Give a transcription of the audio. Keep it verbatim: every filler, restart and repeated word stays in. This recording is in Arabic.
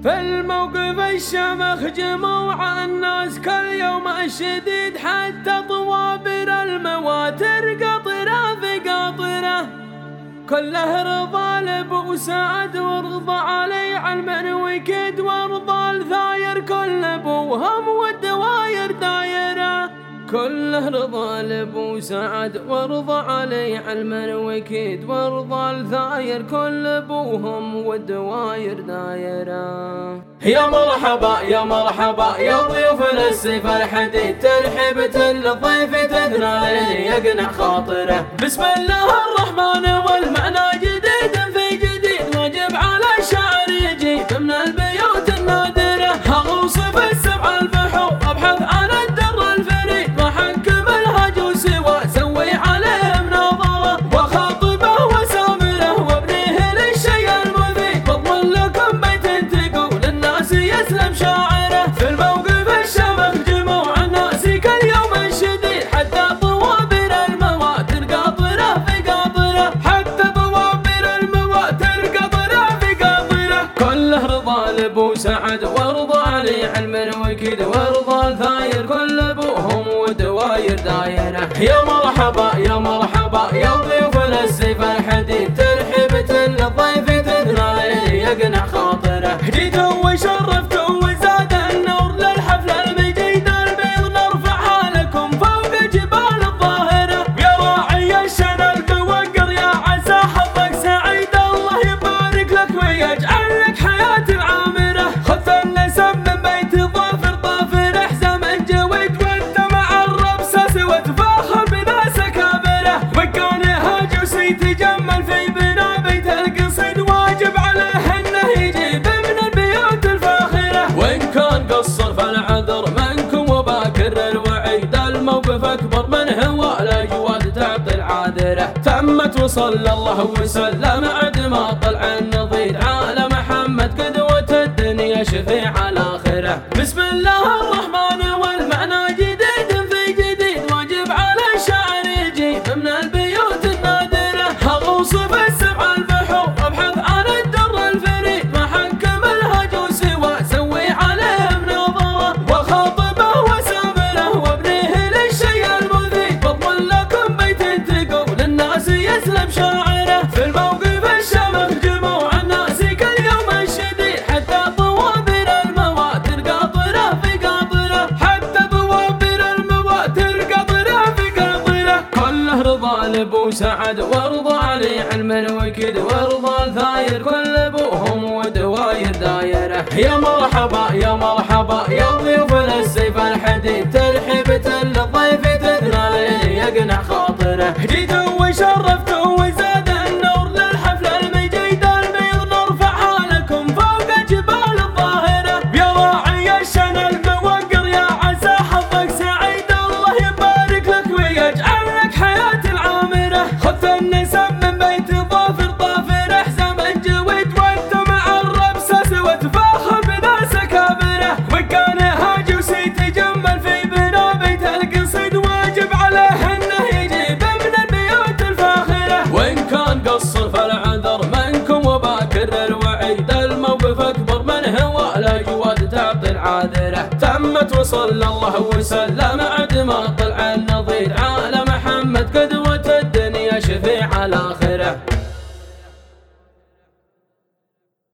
في الموقف الشامخ جموع الناس كاليوم الشديد، حتى طوابر المواتر قطرة في قطرة. كله رضا لابو سعد ورضا علي علم وكد، ورضا الثاير كل ابوهم والدواير دايره. كله رضا لابو سعد ورضا علي علم وكد، ورضا الثاير كل ابوهم والدواير دايره. يا مرحبا يا مرحبا يا ضيوفنا السيف الحديد، ترحيبة للضيف تثنى لين يقنع خاطره. بسم الله الرحمن والمعنى جديد في جديد، واجب على الشاعر يجيب من البيوت النادره. اوصف السبع البحور ابحث عن الدر الفريد، واحكم الهج سوى سوي عليه مناظره. وخاطبه وسامره وابنيه للشيء المفيد، بضمن لكم بيت تقول الناس يسلم شاعره. في الموقف الشامخ جموع الناس كاليوم الشديد، حتى طوابر المواتر قاطره في قاطره. حتى طوابر المواتر قاطره في قاطره. كله رضا لابو سعد ورضا علي علم وكد، ورضا الثاير كل ابوهم ودواير دايره. يا مرحبا يا مرحبا يا ضيوفنا السيف الحديد، ترحيبة للضيف تثنى لين يقنع خاطره. جيتوا وشرفتوا وزاد النور للحفل المجيد البيض، نرفعها لكم فوق جبال الظاهره. يا راعي الشنا الموقر يا عسى حظك سعيد، الله يبارك لك ويجعل لك حياه العامره. خذ النسب من بيت ظافر طافر، احزم الجويد وانت مع الربسس وتفاخر بناس كابره. وكان هاجس يتجمل في بنا بيت القصيد، واجب عليه انه يجيب من البيوت الفاخره. وان كان قصر فالعذر منكم وباكر الوعيد، الموقف اكبر من هو الاجواد تعطي العاذره. تمت وصلى الله وسلم عد ما طلع النظير، على محمد قدوة الدنيا شفيع الاخره. بسم الله الرحمن والمعنى جديد في جديد، واجب على الشاعر يجيب من البيوت النادره. اوصف السبع البحور ابحث عن الدر الفريد، واحكم الهج سوى سوي عليه مناظره. وخاطبه وسامره وابنيه للشيء المفيد، بضمن لكم بيت تقول الناس يسلم شاعره. في الموقف الشامخ جموع الناس كاليوم الشديد، حتى طوابر المواتر قاطره في قاطره. حتى طوابر المواتر قاطره في قاطره. كله رضا لابو سعد ورضا علي علم وكد، ورضا الثاير كل ابوهم ودواير دايره. يا مرحبا يا مرحبا يا ضيوفنا السيف الحديد، ترحيبة للضيف تثنى لين يقنع خاطره. جيتوا وشرفتوا وزاد النور للحفل المجيد البيض، نرفعها لكم فوق جبال الظاهره. يا راعي الشنا الموقر يا عسى حظك سعيد، الله يبارك لك ويجعل لك حياه العامره. خذ النسب من بيت ظافر طافر، احزم الجويد وانت مع الربسس وتفاخر بناس كابره. وكان هاجس يتجمل في بنا بيت القصيد، واجب عليه انه يجيب من البيوت الفاخره. وان كان قصر فالعذر منكم وباكر الوعيد، الموقف اكبر من هو الاجواد تعطي العاذره. تمت وصلى الله وسلم عد ما طلع